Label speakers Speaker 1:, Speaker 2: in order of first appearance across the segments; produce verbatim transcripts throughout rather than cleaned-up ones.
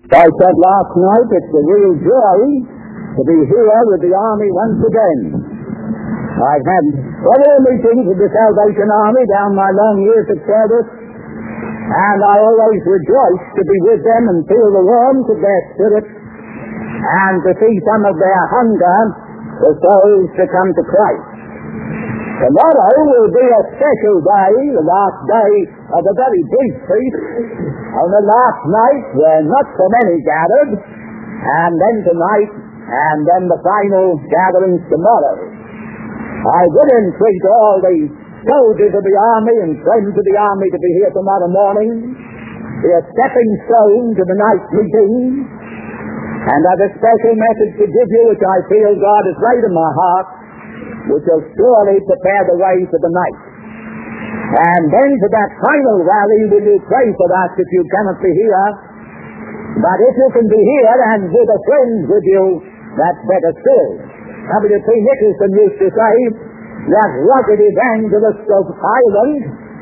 Speaker 1: I said last night, it's a real joy to be here with the Army once again. I've had several meetings with the Salvation Army down my long years of service, and I always rejoice to be with them and feel the warmth of their spirit and to see some of their hunger for souls to come to Christ. Tomorrow will be a special day, the last day of a very brief feast. On the last night where not so many gathered, and then tonight, and then the final gatherings tomorrow. I would entreat all the soldiers of the Army and friends of the Army to be here tomorrow morning, be a stepping stone to the night meeting, and have a special message to give you which I feel God has laid in my heart, which will surely prepare the way for the night. And then to that final rally, will you pray for us if you cannot be here? But if you can be here and with a friend with you, that's better still. W T Nicholson used to say, that rugged evangelist of Ireland,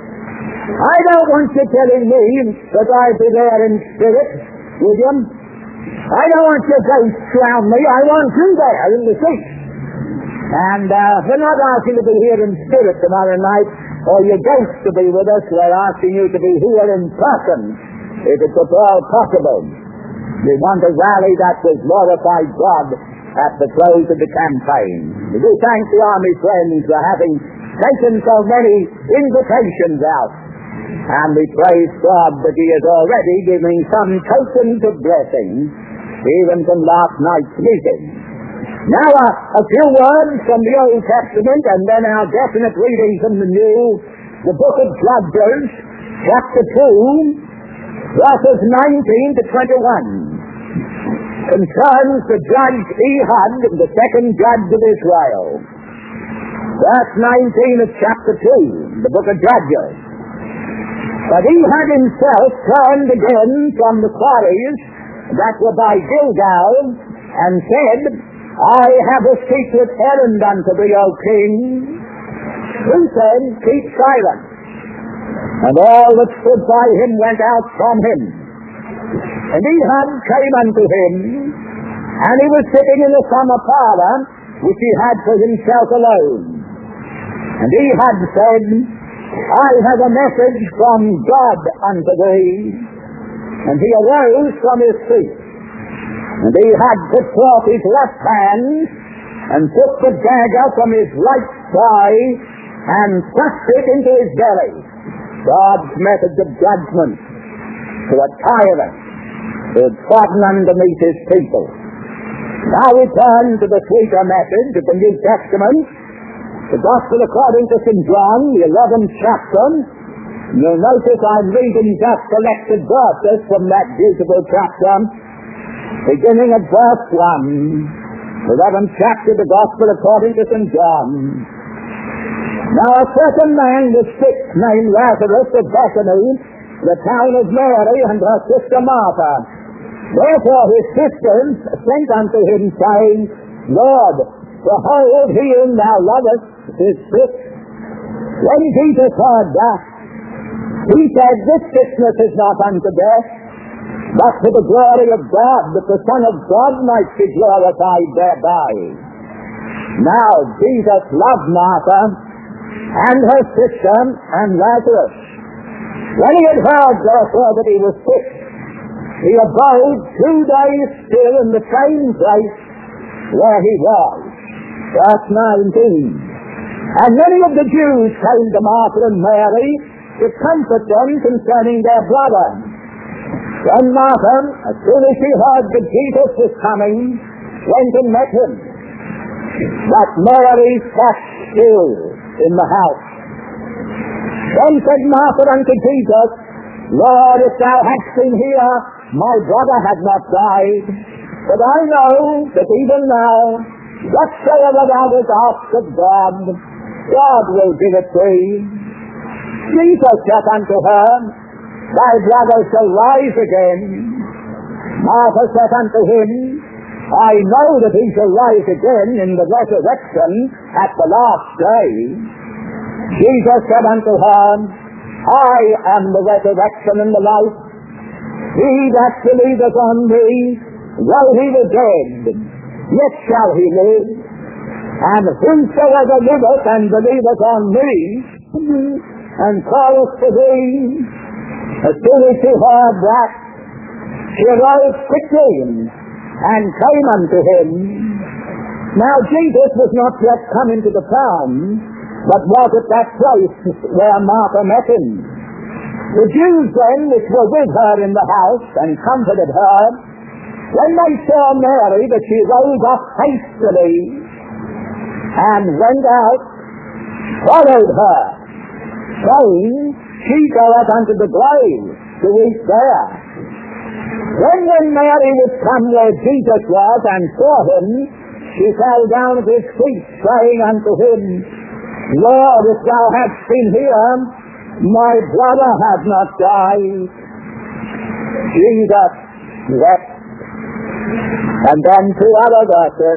Speaker 1: I don't want you telling me that I'll be there in spirit, William. I don't want your ghost around me. I want you there in the seat. And uh, we're not asking to be here in spirit tomorrow night, or your ghost to be with us. We're asking you to be here in person, if it's at all possible. We want a rally that will glorify God at the close of the campaign. We do thank the Army friends for having taken so many invitations out. And we praise God that He is already giving some tokens of blessing, even from last night's meeting. Now uh, a few words from the Old Testament, and then our definite reading from the New, the book of Judges, chapter two, verses nineteen to twenty-one. Concerns the judge Ehud, the second judge of Israel. Verse nineteen of chapter two, the book of Judges. But Ehud himself turned again from the quarries that were by Gilgal, and said, I have a secret errand unto thee, O king. Who said, keep silent. And all that stood by him went out from him. And Ehud came unto him, and he was sitting in a summer parlor, which he had for himself alone. And Ehud said, I have a message from God unto thee. And he arose from his seat. And Ehud put forth his left hand, and took the dagger from his right thigh, and thrust it into his belly. God's method of judgment to a tyrant who had trodden underneath his people. Now we turn to the sweeter message of the New Testament, the Gospel according to Saint John, the eleventh chapter. You'll notice I'm reading just selected verses from that beautiful chapter, beginning at verse one. The eleventh chapter of the Gospel according to Saint John. Now a certain man was sick, named Lazarus of Bethany, the town of Mary and her sister Martha. Therefore his sisters sent unto him, saying, Lord, behold, he whom thou lovest is sick. When Jesus heard that, he said, This sickness is not unto death, but to the glory of God, that the Son of God might be glorified thereby. Now Jesus loved Martha, and her sister, and Lazarus. When he had heard, therefore, that he was sick, he abode two days still in the same place where he was. Verse nineteen. And many of the Jews came to Martha and Mary to comfort them concerning their brother. Then Martha, as soon as she heard that Jesus was coming, went and met him. But Mary sat still in the house. Then said Martha unto Jesus, Lord, if thou hadst been here, my brother had not died. But I know that even now, whatsoever thou wilt ask of God, God will give it thee. Jesus said unto her, Thy brother shall rise again. Martha said unto him, I know that he shall rise again in the resurrection at the last day. Jesus said unto her, I am the resurrection and the life. He that believeth on me, though he were dead, yet shall he live. And whosoever liveth and believeth on me, and calleth to thee, as soon as she heard that, she arose quickly and came unto him. Now Jesus was not yet come into the town, but was at that place where Martha met him. The Jews then, which were with her in the house, and comforted her, when they saw Mary, that she rose up hastily, and went out, followed her, saying, She goeth unto the grave, to weep there. Then when Mary was come where Jesus was, and saw him, she fell down at his feet, saying unto him, Lord, if thou hadst been here, my brother had not died. Jesus wept. And then two other verses.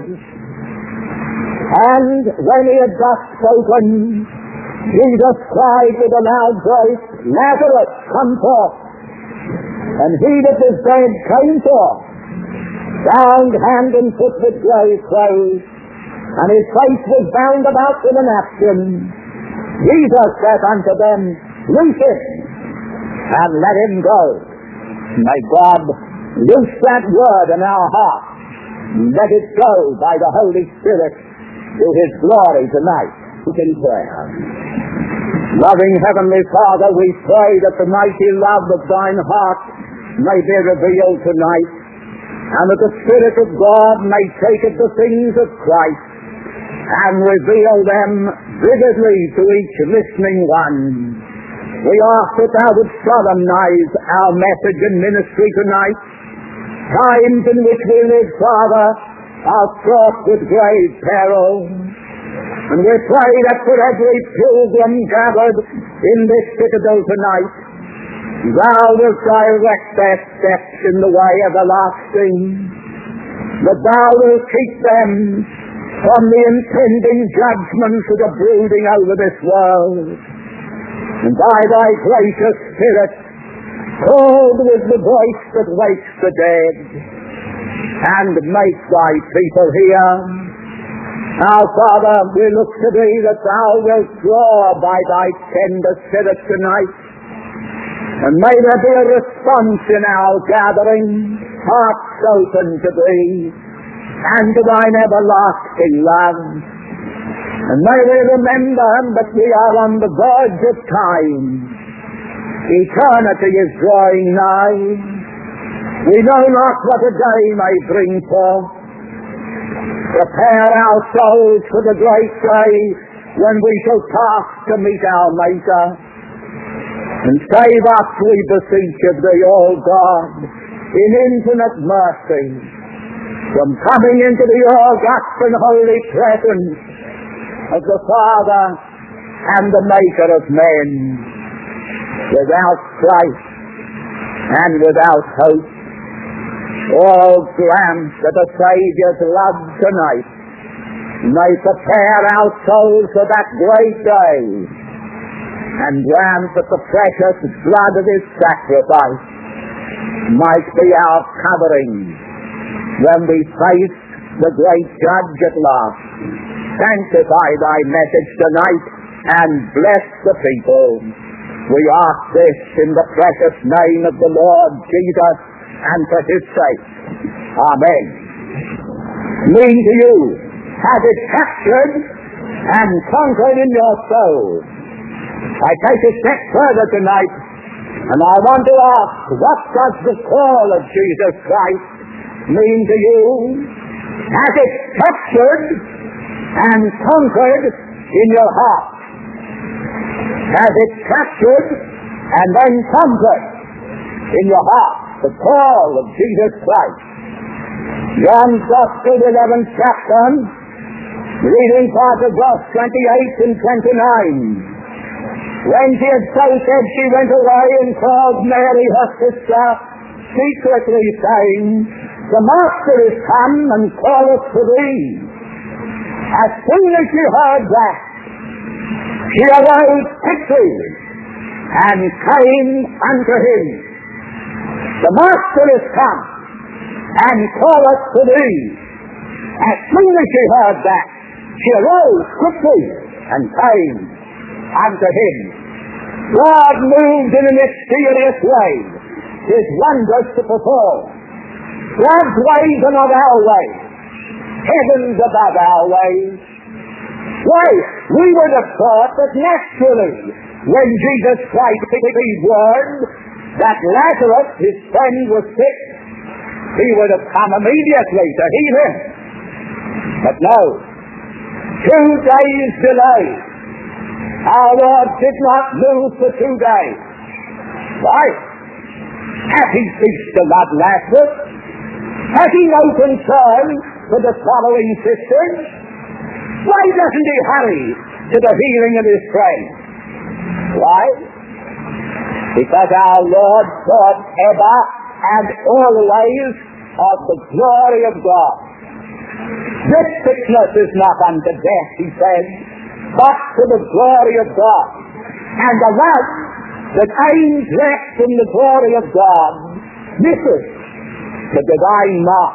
Speaker 1: And when he had thus spoken, Jesus cried with a loud voice, Lazarus, come forth. And he that was dead came forth, bound hand and foot with grave clothes, and his face was bound about with a napkin. Jesus said unto them, Loose him, and let him go. May God loose that word in our hearts. Let it go by the Holy Spirit to his glory tonight. In prayer. Loving Heavenly Father, we pray that the mighty love of thine heart may be revealed tonight, and that the Spirit of God may take of the things of Christ and reveal them vividly to each listening one. We ask that thou would solemnize our message and ministry tonight. Times in which we live, Father, are fraught with grave peril. And we pray that for every pilgrim gathered in this citadel tonight, thou wilt direct their steps in the way everlasting, that thou wilt keep them from the impending judgments that are brooding over this world, and by thy gracious Spirit, called with the voice that wakes the dead, and make thy people hear. Now, Father, we look to thee that thou wilt draw by thy tender Spirit tonight, and may there be a response in our gathering, hearts open to thee, and to thine everlasting love. And may we remember that we are on the verge of time. Eternity is drawing nigh. We know not what a day may bring forth. Prepare our souls for the great day when we shall pass to meet our Maker. And save us, we beseech of thee, O God, in infinite mercy, from coming into the august and holy presence of the Father and the Maker of men, without Christ and without hope. Oh, grant that the Saviour's love tonight may prepare our souls for that great day, and grant that the precious blood of his sacrifice might be our covering when we face the great Judge at last. Sanctify thy message tonight and bless the people. We ask this in the precious name of the Lord Jesus and for his sake. Amen. Mean to you, has it captured and conquered in your soul? I take a step further tonight, and I want to ask, what does the call of Jesus Christ mean to you? Has it captured and conquered in your heart? Has it captured and then conquered in your heart the call of Jesus Christ? John's Gospel, eleventh chapter, reading part of verse twenty-eight and twenty-nine. When she had so said, she went away and called Mary her sister, secretly saying, The Master is come and calleth to thee. As soon as she heard that, she arose quickly and came unto him. The Master is come, and calleth to thee. As soon as she heard that, she arose quickly and came unto him. God moved in a mysterious way, his wonders to perform. God's ways are not our ways. Heaven's above our ways. Why, we would have thought that naturally, when Jesus Christ received word that Lazarus, his friend, was sick, he would have come immediately to heal him. But no, two days delay. Our Lord did not move for two days. Why? Has he ceased to love Lazarus? Has he no concern for the following sisters? Why doesn't he hurry to the healing of his friend? Why? Because our Lord thought ever and always of the glory of God. This sickness is not unto death, he said, but to the glory of God. And the love that aims left in the glory of God misses the divine mark.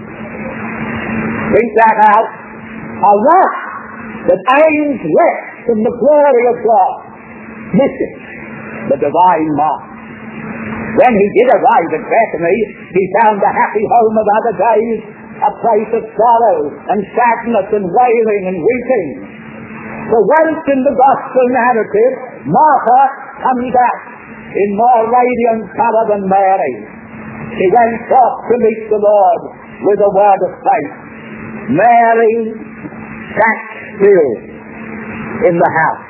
Speaker 1: Think that out. A love that aims left in the glory of God misses the divine mark. When he did arrive at Bethany, he found the happy home of other days, a place of sorrow and sadness and wailing and weeping. For once in the gospel narrative, Martha comes out in more radiant color than Mary. She went forth to meet the Lord with a word of faith. Mary sat still in the house.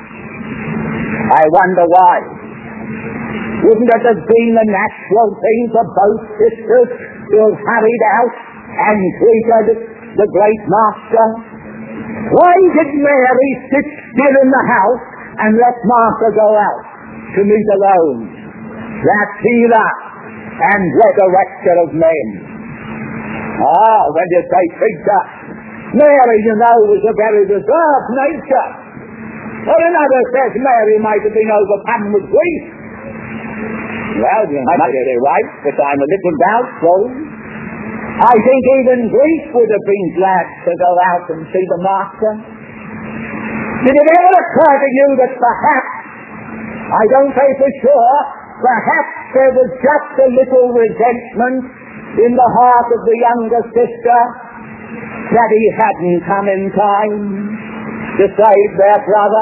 Speaker 1: I wonder why. Wouldn't it have been the natural thing for both sisters to have hurried out and greeted the great Master? Why did Mary sit still in the house and let Martha go out to meet alone that healer and resurrector of men? Ah, when you say preacher, Mary, you know, was a very reserved nature. Or another says Mary might have been overcome with grief. Well, you might get it right, but I'm a little doubtful. I think even grief would have been glad to go out and see the Master. Did it ever occur to you that perhaps, I don't say for sure, perhaps there was just a little resentment in the heart of the younger sister that he hadn't come in time to save their brother?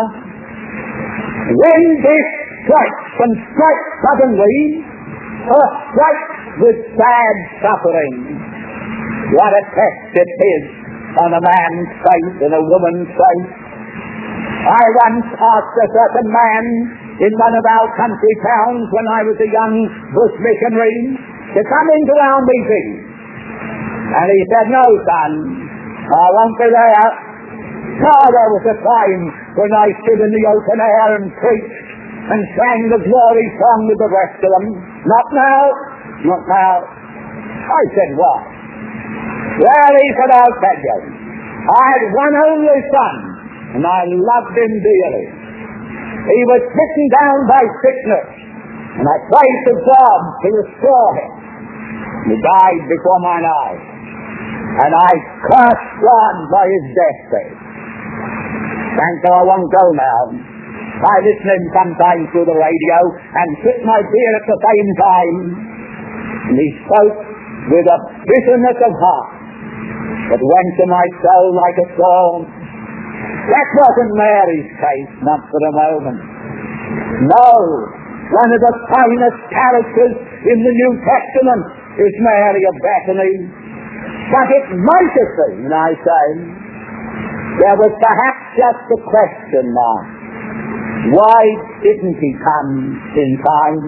Speaker 1: When this strikes and strikes suddenly, or strikes with sad suffering, what a test it is on a man's faith and a woman's faith. I once asked a certain man in one of our country towns when I was a young bush missionary to come into our meeting. And he said, "No, son, I won't be there. Oh, there was a time when I stood in the open air and preached and sang the glory song with the rest of them. Not now, not now." I said, "What?" "Well," he said, "I'll tell you. I had one only son, and I loved him dearly. He was smitten down by sickness, and I prayed to God to restore him. He died before mine eyes, and I cursed God by his deathbed. Thank God I won't go now. I listen in sometimes through the radio and sip my beer at the same time." And he spoke with a bitterness of heart that went to my soul like a sword. That wasn't Mary's case, not for a moment. No, one of the finest characters in the New Testament is Mary of Bethany. But it might have been, I say, there was perhaps just a question mark. Why didn't he come in time?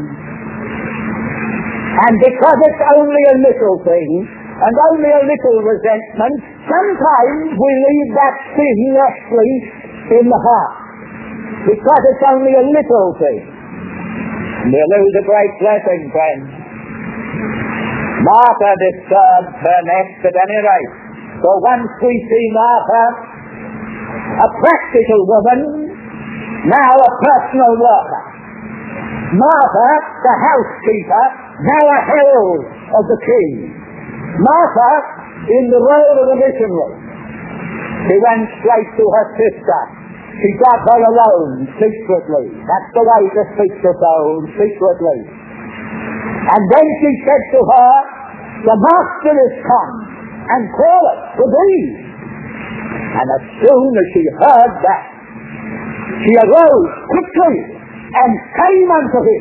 Speaker 1: And because it's only a little thing, and only a little resentment, sometimes we leave that thing actually in the heart. Because it's only a little thing. We lose a great blessing, friends. Martha disturbed her nest at any rate. So once we see Martha, a practical woman, now a personal worker. Martha, the housekeeper, now a herald of the King. Martha, in the role of a missionary, she went straight to her sister. She got her alone, secretly. That's the way to speak to those, secretly. And then she said to her, the Master is come, and calleth to thee. And as soon as she heard that, she arose quickly and came unto him.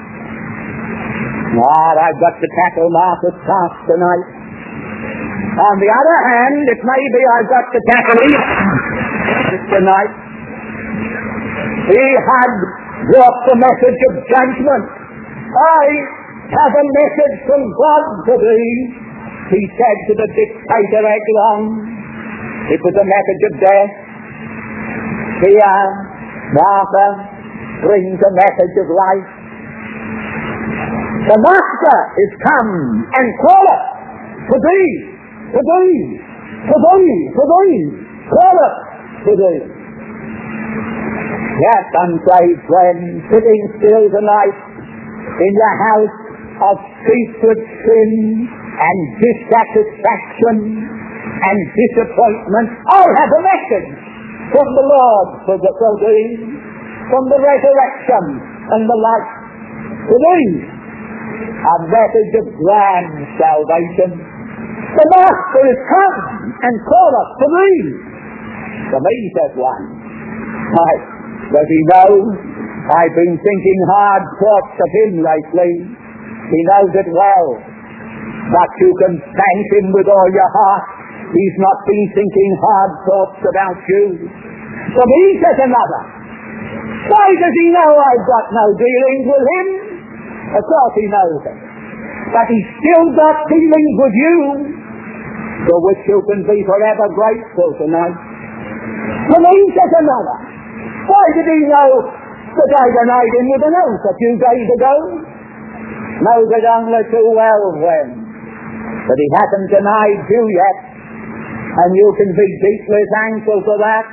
Speaker 1: Lord, I've got to tackle Martha's task tonight. On the other hand, it may be I've got to tackle Eve tonight. He had brought the message of judgment. I have a message from God to thee, he said to the dictator Eglon. It was a message of death. Here, Martha brings a message of life. The Master is come and calleth to thee, to thee, to thee, to thee, calleth to thee. Yes, unsaved friend, sitting still tonight in your house of secret sin and dissatisfaction and disappointment, I have a message from the Lord for thee, from the resurrection and the life to thee. A message of grand salvation. The Master is come and calleth to thee. To me, says one. I, does he know? I've been thinking hard thoughts of him lately. He knows it well. But you can thank him with all your heart. He's not been thinking hard thoughts about you. To me, says another. Why does he know I've got no dealings with him? Of course he knows it. But he's still got dealings with you, for which you can be forever grateful tonight. To me, says another. Why did he know that I denied him with an oath a few days ago? Knows it only too well, then. But he hasn't denied you yet, and you can be deeply thankful for that.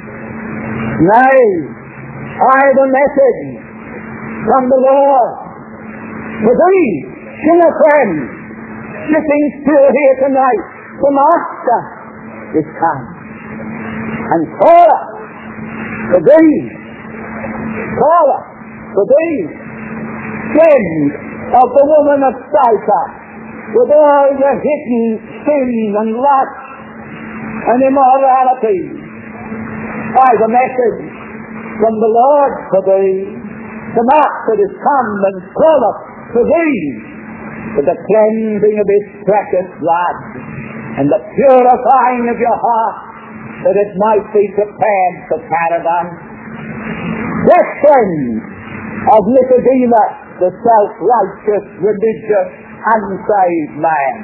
Speaker 1: Nay, I've a message from the Lord to thee, sinner friend, sitting still here tonight. The Master is come and calleth to thee, calleth to thee, friend of the woman of Sychar, with all your hidden sin and lust and immorality. I've a message from the Lord for thee. The Master is come and calleth to thee, for the cleansing of his precious blood and the purifying of your heart, that it might be prepared for paradise. Yes, friends of Nicodemus, the self-righteous, religious, unsaved man,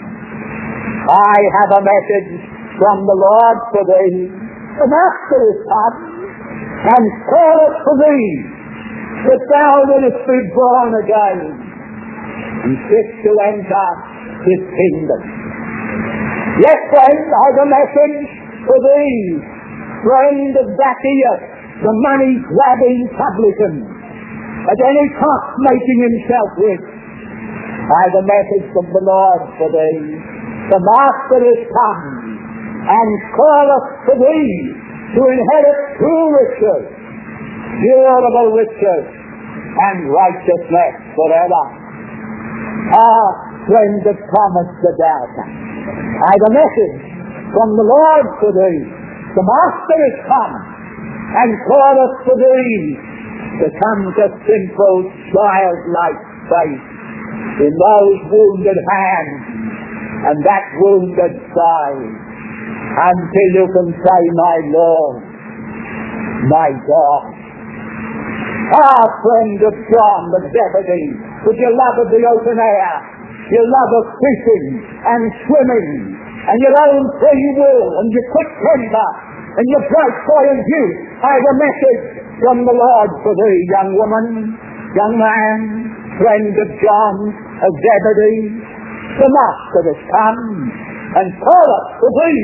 Speaker 1: I have a message from the Lord for thee. The Master is come and calleth to thee, that thou wouldest be born again and fit to enter his kingdom. Yes, friend, I've a message for thee, friend of Zacchaeus, the money-grabbing publican, at any cost making himself rich. I've a message from the Lord for thee. The Master is come and calleth to thee to inherit true riches, durable riches, and righteousness forever. Ah, friend of Thomas the Doubter, I've a message from the Lord for thee. The Master is come and calleth to thee to come to simple, childlike faith in those wounded hands and that wounded side, until you can say, my Lord, my God. Ah, friend of John the Zebedee, with your love of the open air, your love of fishing and swimming, and your own free will, and your quick temper, and your bright buoyant youth, I have a message from the Lord for thee, young woman, young man, friend of John of Zebedee. The Master has come and calleth to thee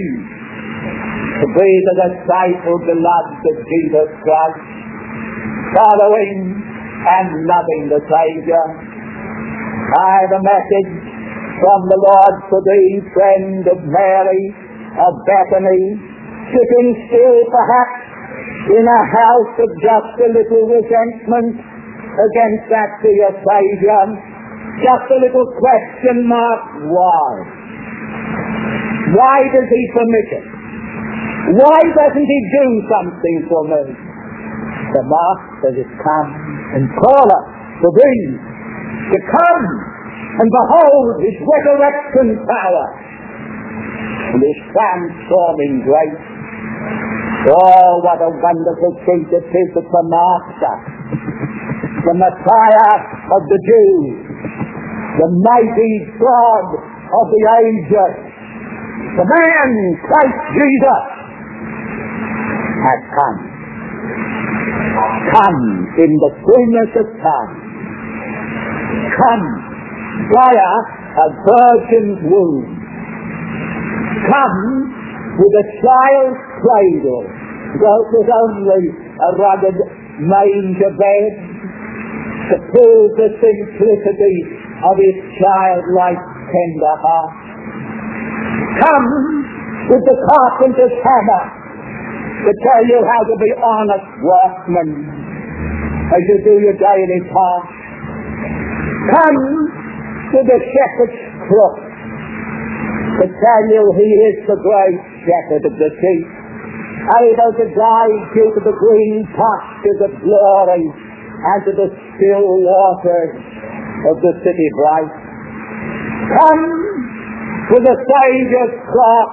Speaker 1: to be the disciple beloved of Jesus Christ, following and loving the Savior. I have a message from the Lord for thee, friend of Mary, of Bethany, sitting still perhaps in a house of just a little resentment against that dear Savior. Just a little question mark, why? Why does he permit it? Why doesn't he do something for me? The Master has come and called us to thee, to come and behold his resurrection power and his transforming grace. Oh, what a wonderful treat it is that the Master, the Messiah of the Jews, the mighty God of the ages, the man Christ Jesus, has come. Come in the fullness of time. Come via a virgin's womb. Come with a child's cradle, though it was only a rugged manger bed, to prove the simplicity of his childlike tender heart. Come with the carpenter's hammer to tell you how to be honest workmen as you do your daily task. Come with the shepherd's crook to tell you he is the great shepherd of the sheep, able to guide you to the green pastures of glory and to the still waters of the city bright. Come to the Saviour's cross,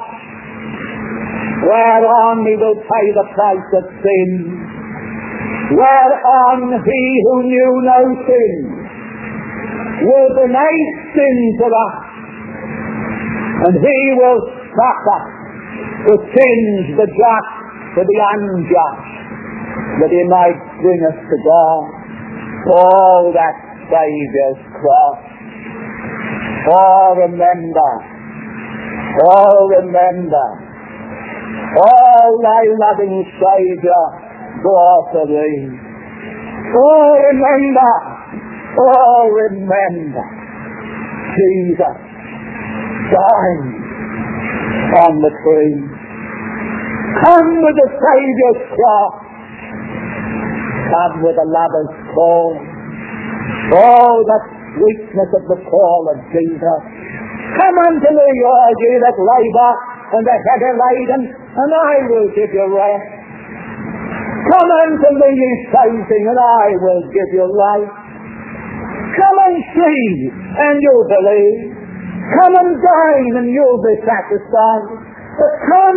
Speaker 1: whereon he will pay the price of sin, whereon he who knew no sin will be made sin for us, and he will suffer the sins, the just for the unjust, that he might bring us to God. All that Saviour's cross. Oh, remember, oh, remember, all thy loving Saviour bore for thee. Oh, remember, oh, remember, Jesus dying on the tree. Come with the Saviour's cross. Come with a lover's call. Oh, the sweetness of the call of Jesus. Come unto me, all ye that labour and are heavy laden, and I will give you rest. Come unto me, ye fainting, and I will give you life. Come and see, and you'll believe. Come and dine, and you'll be satisfied. But come.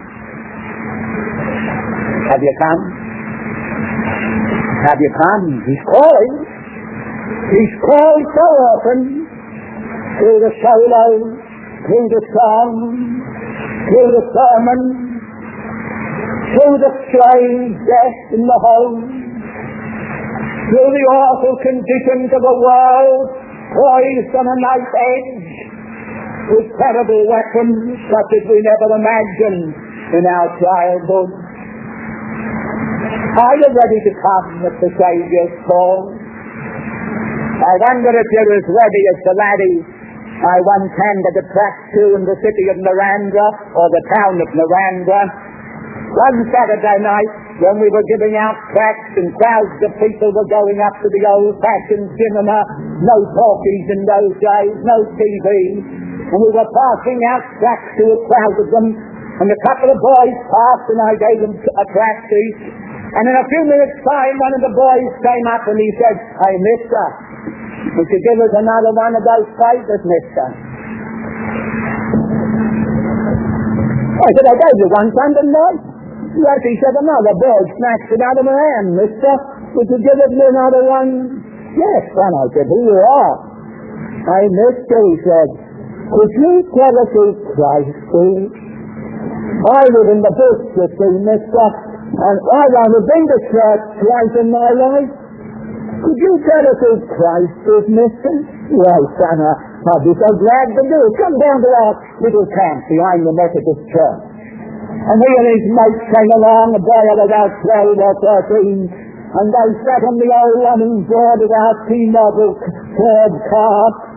Speaker 1: Have you come? Have you come? He's calling. He's called so often, through the solo, through the song, through the sermon, through the strange death in the home, through the awful conditions of a world poised on a knife edge with terrible weapons such as we never imagined in our childhood. Are you ready to come at the Saviour's call? I wonder if you're as ready as the laddie I once handed a tract to in the city of Narendra, or the town of Narendra, one Saturday night when we were giving out tracts and crowds of people were going up to the old-fashioned cinema, no talkies in those days, no T V, and we were passing out tracts to a crowd of them, and a couple of boys passed and I gave them a tract each, and in a few minutes' time one of the boys came up and he said, "Hey, mister, would you give us another one of those papers, mister?" I said, "I gave you one Sunday night." Yes, he said, "Another boy snatched it out of my hand, mister. Would you give us another one?" "Yes, son," I said, "here you are." "Hey, mister," he said, "could you tell us who Christ is? I live in the bush, you see, mister, and I've only been to church twice in my life. Could you tell us who Christ is, mister?" "Well, son, uh, I'll be so glad to do it. Come down to our little camp behind the Methodist church." And he and his mates came along, a boy of about twelve or thirteen, and they sat on the old running board of our T-Model Ford car,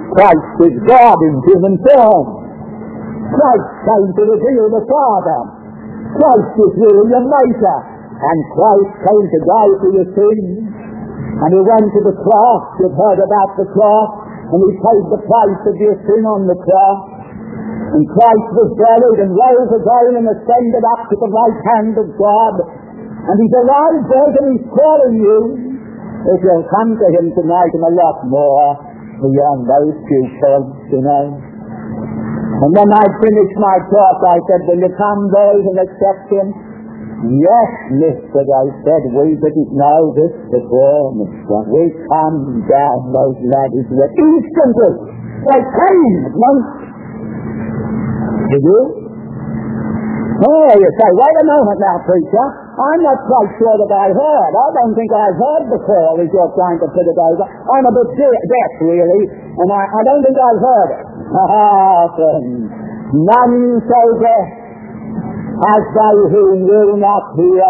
Speaker 1: Christ is God in human form. Christ came to reveal the Father. Christ is really your maker. And Christ came to die for your sins. And he went to the cross. You've heard about the cross. And he paid the price of your sin on the cross. And Christ was buried and rose again and ascended up to the right hand of God. And he's alive there and he's calling you. If you'll come to him tonight and a lot more beyond those few points, you know. And when I finished my talk, I said, will you come, boys, and accept him? Yes, mister, I said, we didn't know this before, mister. We come down, those lads were instantly. They came at once. Did you? Oh, you say, wait a moment now, preacher. I'm not quite sure that I heard. I don't think I've heard the call as you're trying to put it over. I'm a bit de- deaf, really, and I, I don't think I've heard it. Ah, friends, none so deaf as they who will not hear.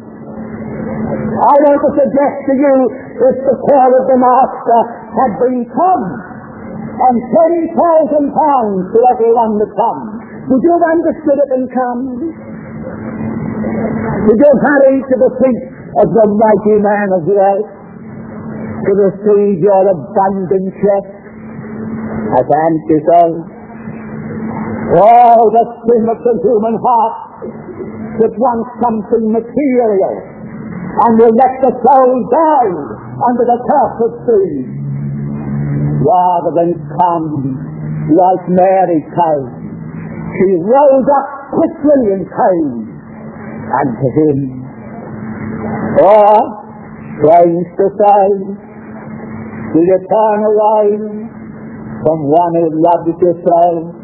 Speaker 1: I want to suggest to you, if the call of the Master had been come, and ten thousand pounds to everyone that comes, would you have understood it and come? Would you hurry to the feet of the mighty man of wealth to receive your abundant chest as empty soul? Oh, the sin of the human heart that wants something material and will let the soul die under the curse of sin, rather than come like Mary came. She rose up quickly and came unto him. Or, strange to say, will you turn away from one who loves you so?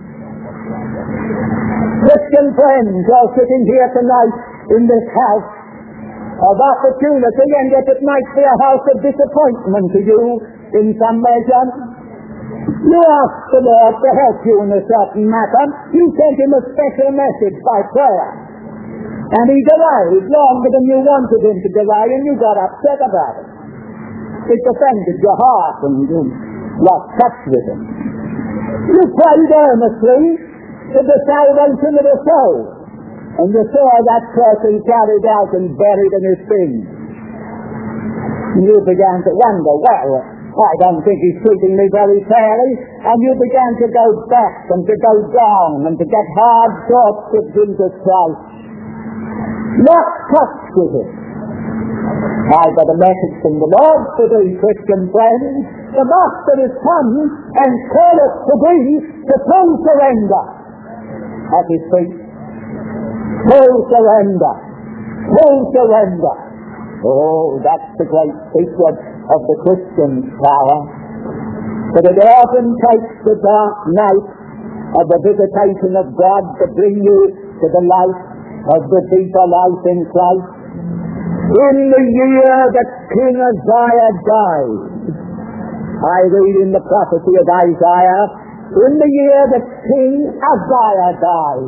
Speaker 1: Christian friends, you're sitting here tonight in this house of opportunity, and yet it might be a house of disappointment to you in some measure. You ask the Lord to help you in a certain matter. You sent him a special message by prayer. And he delayed longer than you wanted him to delay, and you got upset about it. It offended your heart, and you lost touch with him. You prayed earnestly for the salvation of the soul, and you saw that person carried out and buried in his sins. And you began to wonder, well, I don't think he's treating me very fairly, and you began to go back and to go down and to get hard thoughts of Jesus Christ. Not touch with it. I've got a message from the Lord for thee, Christian friends. The Master is come and calleth to thee to full surrender at his feet. Full surrender. Full surrender. Oh, that's the great secret of the Christian's power. But it often takes the dark night of the visitation of God to bring you to the light of the deeper life in Christ. In the year that King Uzziah died, I read in the prophecy of Isaiah, in the year that King Uzziah died,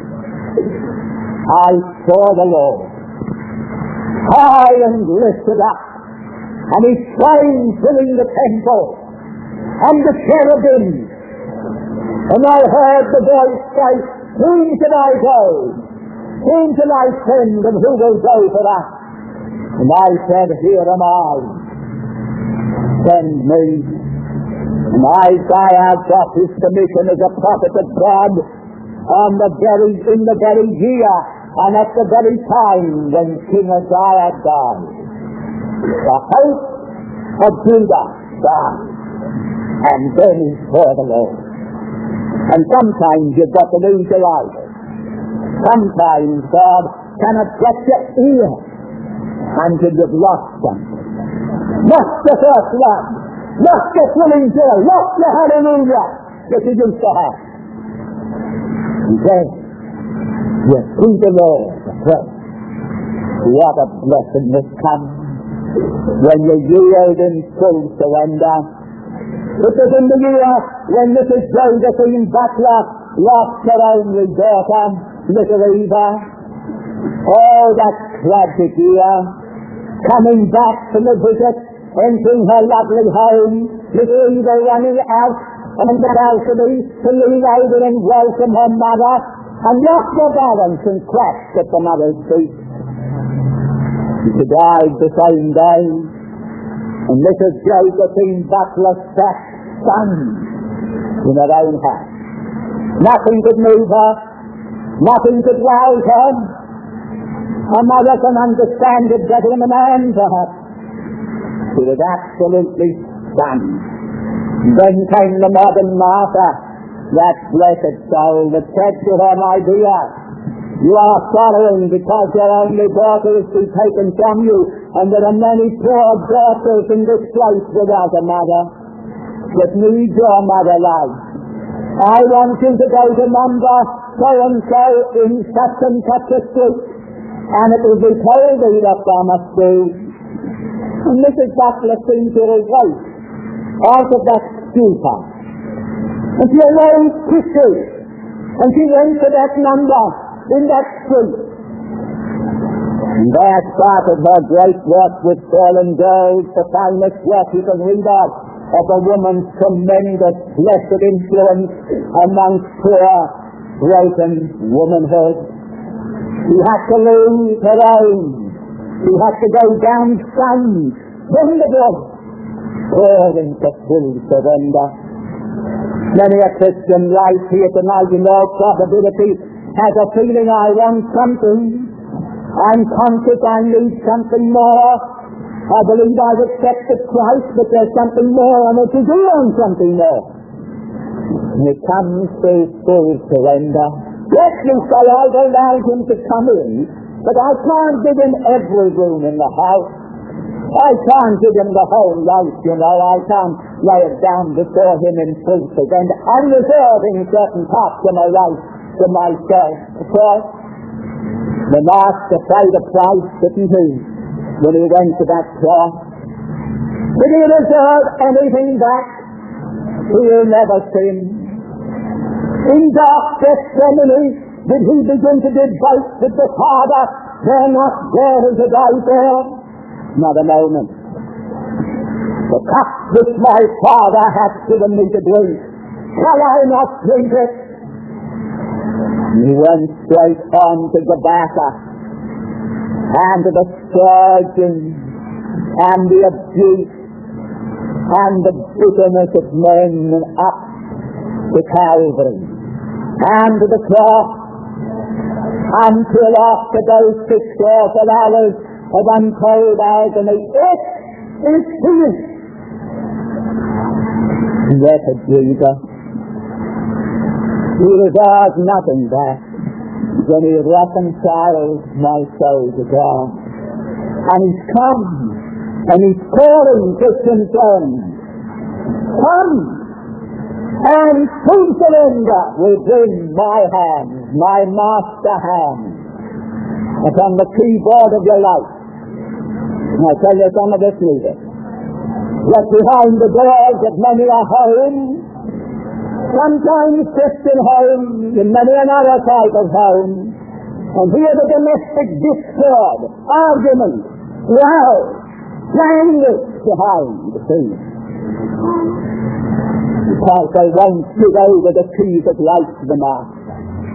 Speaker 1: I saw the Lord high and lifted up, and his train filling the temple, and the cherubims, and I heard the voice say, whom shall I go? Whom shall I send, and who will go for us? And I said, here am I. Send me. And Isaiah got his commission as a prophet of God on the very, in the very year and at the very time when King Uzziah died. The hope of Judah died, and then he saw the Lord. And sometimes you've got to lose your eyes. Sometimes God cannot get your ear until you've lost something. Lost your first love, lost your thrilling joy, lost your hallelujah that you used to have. And then you see the Lord afresh. What a blessing has come when you yield in full surrender. It was in the year when Missus Josephine Butler lost her only daughter, little Eva. Oh, that tragic year. Coming back from the visit, entering her lovely home, little Eva running out and got out to me to lean over and welcome her mother, and lost her balance and crashed at the mother's feet. She died the same day, and Missus Josephine Butler sat stunned in her own house. Nothing could move her, nothing could rouse her. Her mother can understand it better than a man, perhaps. She was absolutely stunned. Then came the modern Martha, that blessed soul that said to her, my dear, you are sorrowing because your only daughter is to be taken from you, and there are many poor daughters in this place without a mother that need your mother love. I want you to go to number so-and-so in such and such a street, and it will be told thee what thou must do. And Missus Butler seemed to awake out of that stupor. And she arose quickly, and she went to that number in that street. And there started her great work with fallen girls, the finest work you can read of, of a woman's tremendous, blessed influence amongst poor, broken womanhood. She had to lose her own. She had to go down stunned, vulnerable, pouring to full surrender. Many a Christian life here tonight, in all probability, has a feeling, I want something. I'm conscious I need something more. I believe I've accepted Christ, but there's something more. I need to do on something more. And it comes to full surrender. Yes, you say, I've allowed him to come in, but I can't give him every room in the house. I can't give him the whole life, you know. I can't lay it down before him in full surrender. I'm reserving certain parts of my life to myself. Of course, the Master paid a price, didn't he, when he went to that cross? Did he reserve anything back? He will never sin. In dark Gethsemane, did he begin to debate with the Father, they're not there as I there? Not a moment. The cup which my Father hath given me to drink, shall I not drink it? He went straight on to Gabbatha, and to the scourging, and the abuse, and the bitterness of men, and up to Calvary, and to the cross, until after those six awful hours of untold agony, it is finished. Blessed Jesus, he regards nothing back when he reconciles my soul to God. And he's come, and he's calling Christian friends, come and through surrender within my hands, my master hand, upon the keyboard of your life. And I tell you, some of us need it. Yet behind the doors of many a home, sometimes Christian home, in many another type of home, and here the domestic discord, argument, row, language behind the scenes. Because they won't give over the keys of life to the Master.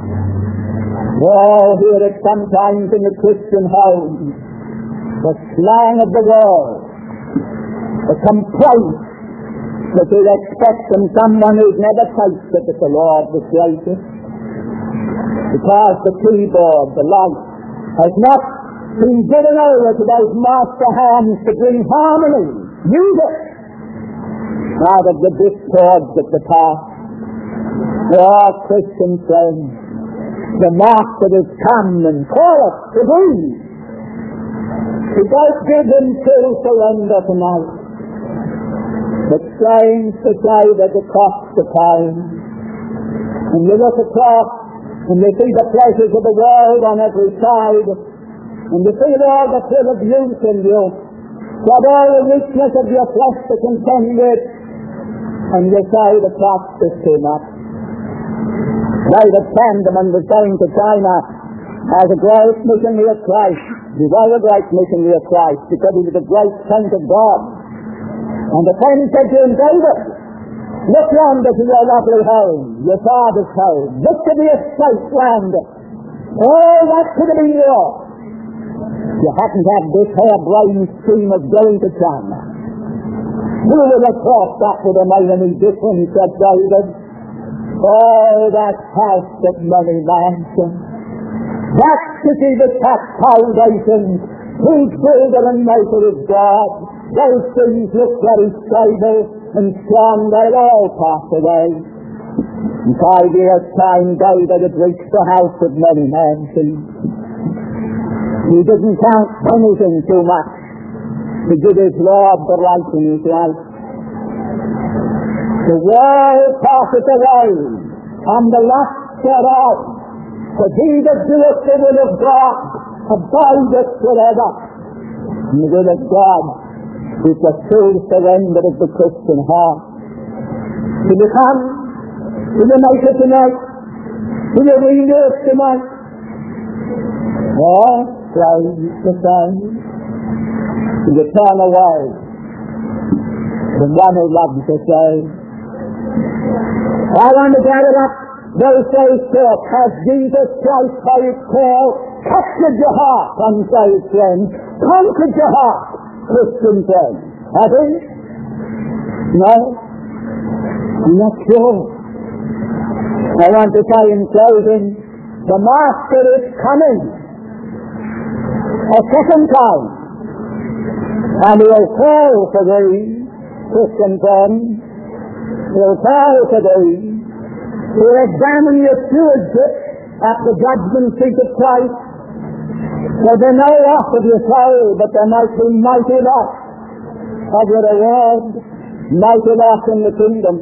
Speaker 1: Oh, hear it sometimes in the Christian home, the slang of the world, the complaint that you expect from someone who's never tasted that the Lord was gracious. Because the keyboard, the light, has not been given over to those master hands to bring harmony, music, out of the discords of the past. Oh, Christian friends, the Master has come and called us to thee. We don't give him full surrender tonight, but strange to say that across the time, and you look across and you see the pleasures of the world on every side, and you feel all the thrill of youth in you, got all the weakness of your flesh to contend with, and you say the cost is too much. David Sandeman was going to China as a great missionary of Christ. He was a great missionary of Christ because he was a great saint of God. And the friend said to him, David, Look yonder to your lovely home, your father's home. Look to the estate land. Oh, that could have been yours. You hadn't had this hair-brained scheme of going to China. Who would have thought that would have made any difference, said David? Oh, that house of many mansions. That city that hath foundations, whose builder and maker is God. Those things look very stable and strong, they'll all pass away. In five years' time, David had reached the house of many mansions. He didn't count anything too much to give his Lord the right in his life. The world passeth away, and the lust thereof, but he that doeth the will of God abideth forever. And the will of God is the full surrender of the Christian heart. To become, to the maker tonight, to the reader tonight. Or, praise the Son, to the turn away from one who loves us so. I want to gather up those days thought, has Jesus Christ by his call captured your heart, unsaved friends, conquered your heart, Christian friends? Has he? No? I'm not sure. I want to say in closing, the Master is coming a second time, and he'll call for thee, Christian friend. He'll call for thee. He'll examine your stewardship at the judgment seat of Christ. There'll be no loss of your soul, but there might be mighty loss of your reward, mighty loss in the kingdom.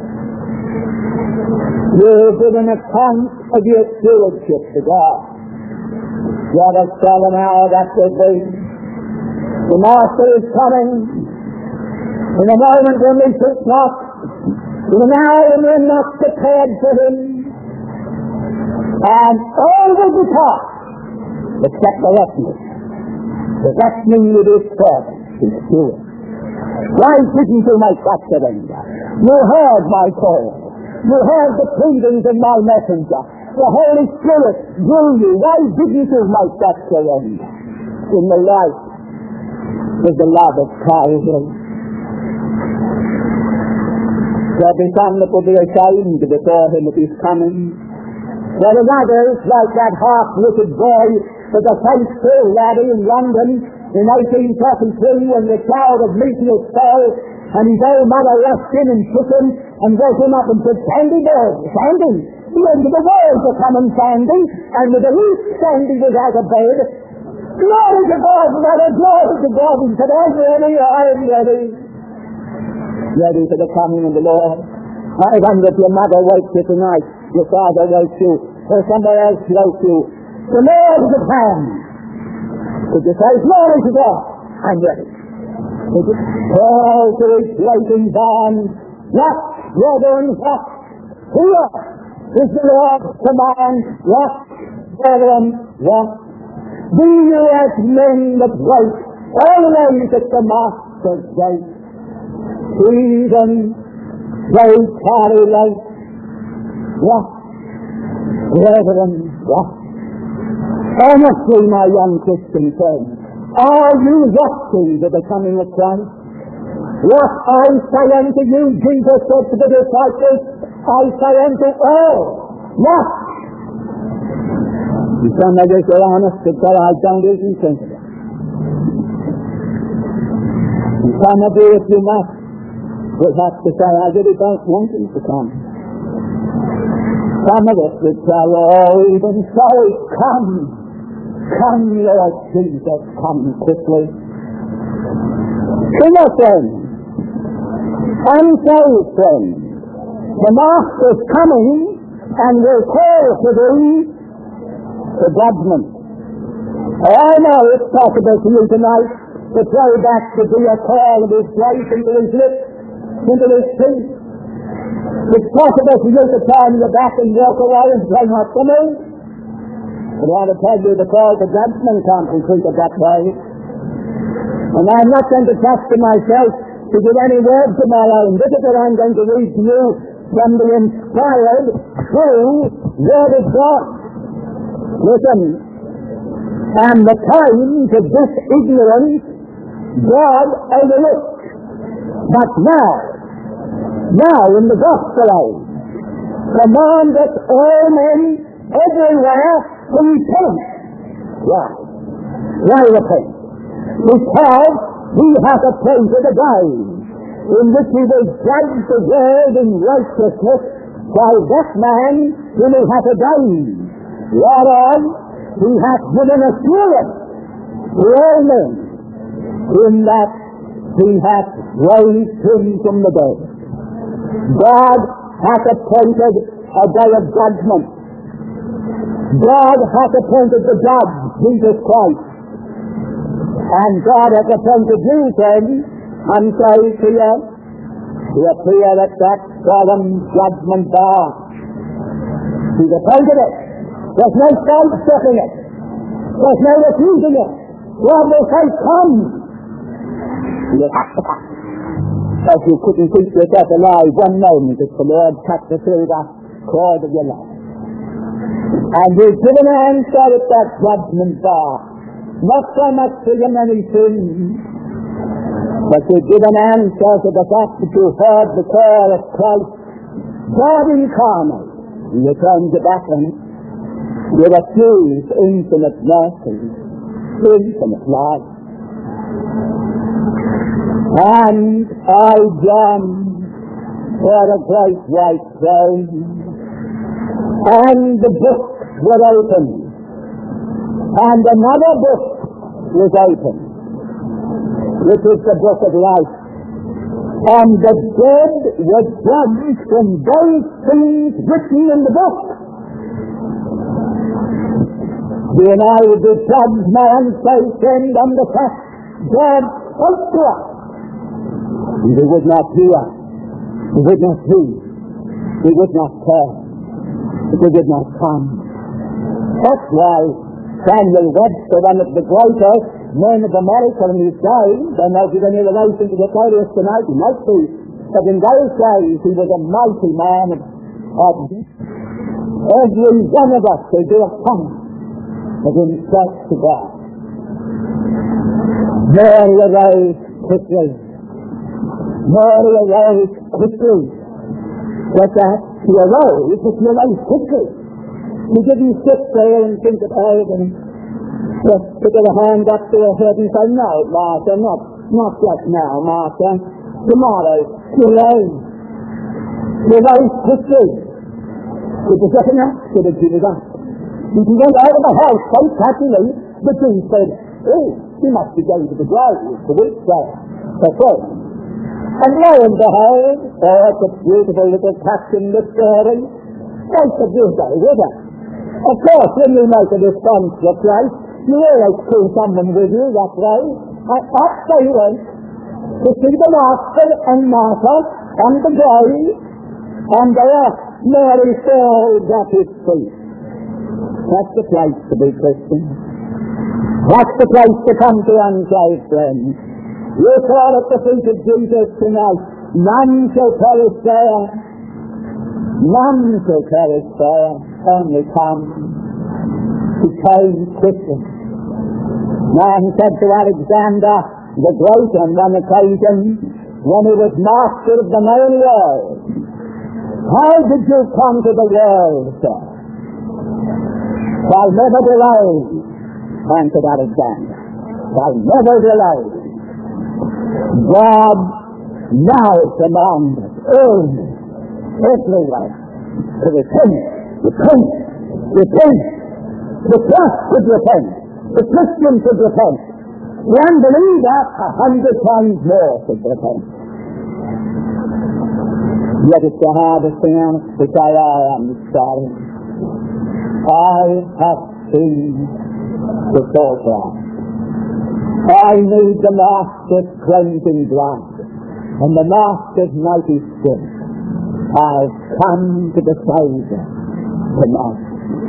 Speaker 1: You'll give an account of your stewardship to God. What a solemn hour that will be. The Master is coming in a moment when we think not, in an hour when we're not prepared for him, and all will depart except the refuge. The refuge with his servant, his steward. Why didn't you make that surrender? You heard my call. You heard the pleadings of my messenger. The Holy Spirit drew you. Why didn't you make that surrender? In the light of the love of Calvary. There'll be some that will be ashamed before him at his coming. There are others, like that half-witted boy with a faithful laddie in London in eighteen thirty-three when the child of Meekness fell, and his old mother rushed in and took him and woke him up and said, "Sandy boy, Sandy, the end of the world to come and Sandy," and with the least Sandy was out of bed. "Glory to God, mother, glory to God," he said, "I'm ready, I'm ready." Ready for the coming of the Lord. I wonder if your mother wakes you tonight, your father wakes you, or somebody else wakes you. The Lord is at hand. Could you say, "Glory to God, I'm ready"? Could you call to his waiting barn, "What, brethren, what? Here is the Lord's command, what, brethren, what? Be you as men that wait always at the Master's gate, even though tarry late. What, brethren, what?" Honestly, my young Christian friends, are you watching the coming of Christ? What I say unto you, Jesus said to the disciples, I say unto all, watch. You some of us are honest, but God, I don't even think of it. And some of you, if you must, will have to say, "I really don't want him to come." Some of us would say, "Oh, even so, come. Come, Lord Jesus, come quickly." Sing us then, unsaved friends, the Master's coming and will call for thee to judgment. I know it's possible for you tonight to throw back to be a call of his grace into his lips, into his feet. It's possible for you to turn your back and walk away and say, "Not for me." But I want to tell you the call to judgment can't be treated that way. And I'm not going to trust to myself to give any words of my own. This is what I'm going to read to you from the inspired, true Word of God. Listen, and the times of this ignorance God overlooked. But now, now in the gospel age, commandeth all men everywhere to repent. Why? Why repent? Because he hath appointed a day in which he will judge the world in righteousness by that man whom he hath ordained, whereof he hath given assurance to all men, in that he hath raised him from the dead. God hath appointed a day of judgment. God hath appointed the judge, Jesus Christ. And God hath appointed you, then, and so to you, to appear at that solemn judgment bar. He's appointed it. There's no sidestepping it. There's no refusing it. God will say, come. You have to come. As you couldn't keep yourself alive one moment if the Lord cut you through the cord of your life. And you've given an answer at that judgment bar. Not so much for your many sins, but you give an answer to the fact that you heard the call of Christ, God incarnate, and you turned your back on it. You refused infinite mercy, infinite life. And I, John, heard a great white throne, and the books were opened, and another book was opened, which is the book of life. And the dead were judged from those things written in the book. You and I would be judged, man, so friend, on the fact God spoke to us. And we would not hear, we would not heed, we would not care, we would not come. That's why Samuel Webster, one of the greatest men of America in his day, don't know if you've any relation to the Claudius tonight, he might be, but in those days he was a mighty man of, of every one of us will do a tongue of himself to God. Mary arose quickly. Mary arose quickly. But that she arose, but she arose quickly. She didn't sit there and think about it and just put her hand up to her head and say, no, Martha, not, not just now, Martha. Tomorrow, she arose. She arose quickly. It was just enough so that she was up. And she went out of the house so casually that she said, oh, she must be going to the grave to weep there. Her friend. And lo and behold, oh, the beautiful little Captain was staring. They said, you'll go with her. Of course, when you make a response to Christ, you always pull someone with you that way. And up they went to see the Master and Martha and the grave, and there Mary fell at his feet. That's the place to be Christian. That's the place to come to unsaved friends. You fall at the feet of Jesus tonight. None shall perish there. None shall perish there. Only come. He came quickly. Man said to Alexander the Great on one occasion, when he was master of the known world, how did you come to the world, sir? Shall never delay, answered Alexander. Shall never delay. God now commands us all, everywhere, to repent, repent, repent. The church should repent. The Christian should repent. The unbeliever a hundred times more should repent. Yet it's the hardest thing on us to say, I am sorry. I have seen the soul cry. I need the Master's cleansing blood and the Master's mighty strength. I've come to the Savior tonight.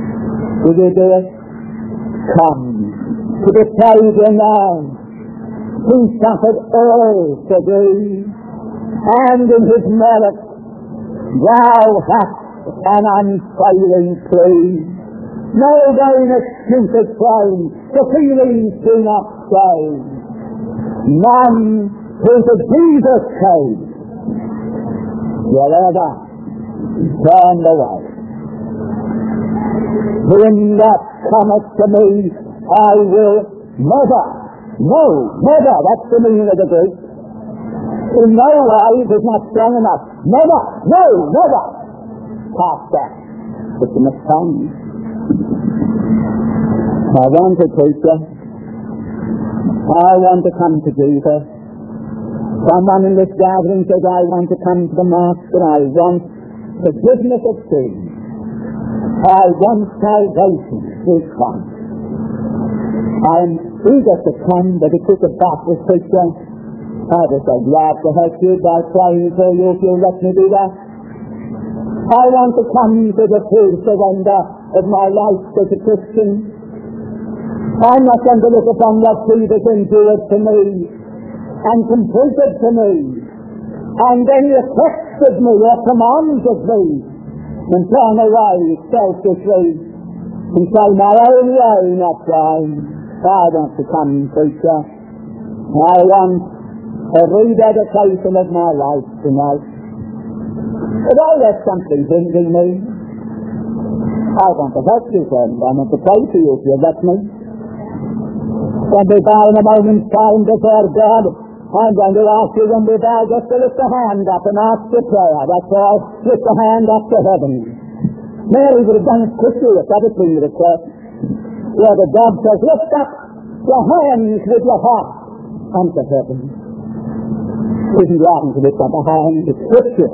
Speaker 1: Will you do it? Come to the Savior now. He suffered all for thee, and in his merit thou hast an unfailing plea. No thine excuses find, the feelings do not say. None who to Jesus came will ever turn away. When that cometh to me, I will never, no, never, that's the meaning of the Greek. In no wise is not strong enough. Never, no, never. Past that. It's in the tongue. I want to preach you. I want to come to Jesus. Someone in this gathering says, I want to come to the Master. I want forgiveness of sin. I want salvation through Christ. I am eager to come, but it took a Baptist preacher. I was so glad to help you by praying for you if you'll let me do that. I want to come to the full surrender of my life as a Christian. I'm not going to look upon what Jesus endured to me and completed to me, and then he affected me or commanded me, and turn away selfishly and say, my own way, not thine. I want to come, preacher. I want a rededication of my life tonight. If I let something hindering me, I want to help you, friend. I want to pray to you if you let me. When we bow in a moment's time before God, I'm going to ask you when we bow just to lift a hand up and ask for prayer. That's all. Lift a hand up to heaven. Mary would have done it quickly if that had been the request. Where the God says, lift up your hands with your heart unto heaven. It isn't wrong to lift up a hand. It's scripture.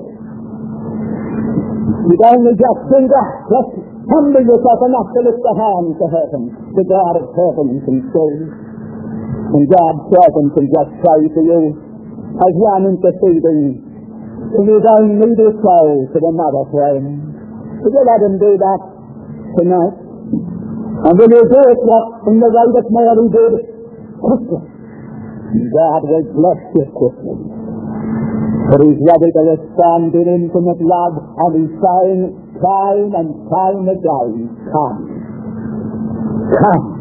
Speaker 1: You only just do that. Just humble yourself enough to lift a hand to heaven. The God of heaven can save. And God's servant can just pray for you as one interceding in his own needy soul to another friend. Would you let him do that tonight? And will you do it what, in the way that Mary did? Quickly. God will bless you quickly. For he's ready to respond in infinite love, and he's saying time and time again, come. Come.